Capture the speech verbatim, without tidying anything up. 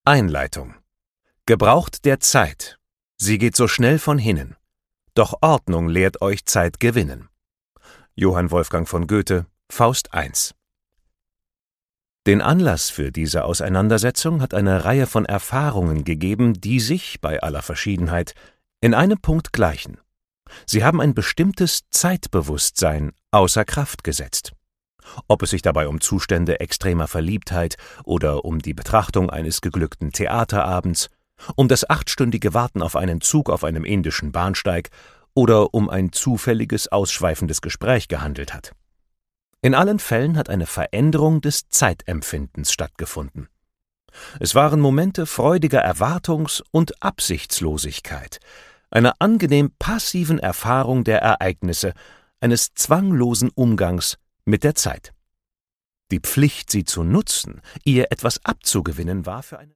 Einleitung. Gebraucht der Zeit. Sie geht so schnell von hinnen. Doch Ordnung lehrt euch Zeit gewinnen. Johann Wolfgang von Goethe, Faust eins. Den Anlass für diese Auseinandersetzung hat eine Reihe von Erfahrungen gegeben, die sich, bei aller Verschiedenheit, in einem Punkt gleichen. Sie haben ein bestimmtes Zeitbewusstsein außer Kraft gesetzt. Ob es sich dabei um Zustände extremer Verliebtheit oder um die Betrachtung eines geglückten Theaterabends, um das achtstündige Warten auf einen Zug auf einem indischen Bahnsteig oder um ein zufälliges, ausschweifendes Gespräch gehandelt hat. In allen Fällen hat eine Veränderung des Zeitempfindens stattgefunden. Es waren Momente freudiger Erwartungs- und Absichtslosigkeit, einer angenehm passiven Erfahrung der Ereignisse, eines zwanglosen Umgangs mit der Zeit. Die Pflicht, sie zu nutzen, ihr etwas abzugewinnen, war für eine